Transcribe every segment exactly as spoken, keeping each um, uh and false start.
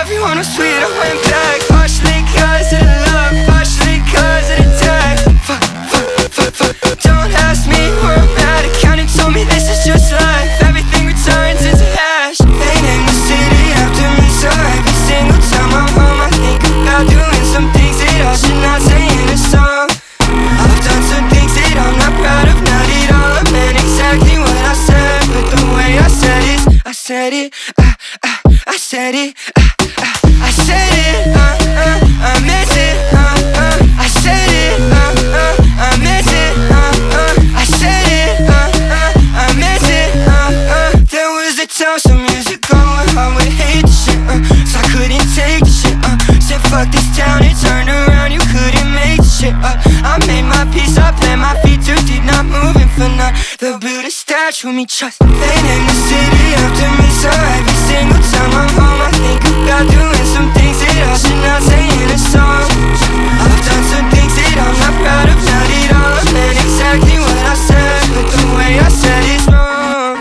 everyone was sweet, I went back. Partially cause of the love, partially cause of the tag. Fuck, fuck, fuck, fuck. Don't ask me where I'm at. Accountant told me this is just life. Everything returns into hash. They named the city after me, so every single time I'm home I think about doing some things that I should not say in a song. I've done some things that I'm not proud of, not at all. I meant exactly what I said, but the way I said it, I said it, I, I, I said it, I, I, I said it, uh, uh, I meant it, uh, uh, I said it, uh, uh, I meant it, uh, uh, I said it, uh, uh, I meant it, uh, uh. There was a time some years ago when I would hate the shit, uh, so I couldn't take the shit, uh, said fuck this town and turn around, you couldn't make the shit up. I made my peace, I planted my feet too deep, not moving for none. They'll build a statue of me, trust. They named the city after me, so every single time I'm home I think about doing some things that I should not say in a song. I've done some things that I'm not proud of, not at all. I meant exactly what I said, but the way I said it's wrong,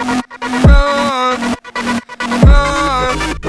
wrong, wrong,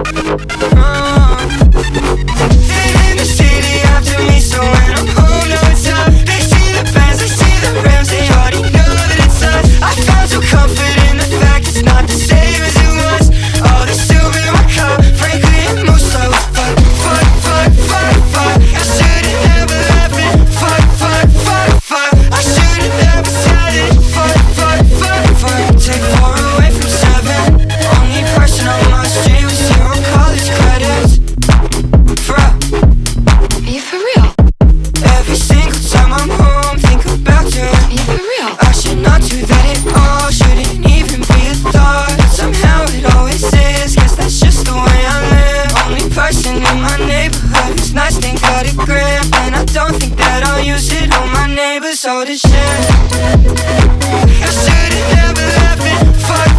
wrong. They named the city after me, so when I'm home no it's up. They see the bands, they see the rims, they already know that it's us. I found some comfort in the fact it's not the same as it was. All the silver in my cup, frankly it moves slow. Fuck, fuck, fuck, fuck, fuck. I should've never left it. Fuck, fuck, fuck, fuck. I should've never said it. Fuck, fuck, fuck, fuck. Take four away from seven. Only person on my street with zero college credits. For real. Are you for real? Every single time I'm home, think about you. Are you for real? I should not do that at all, shouldn't even be a thought. Somehow it always is, guess that's just the way I live. Only person in my neighborhood who's nice, thank God it grip. And I don't think that I'll use it on my neighbors, all this shit. I should've never left it, fuck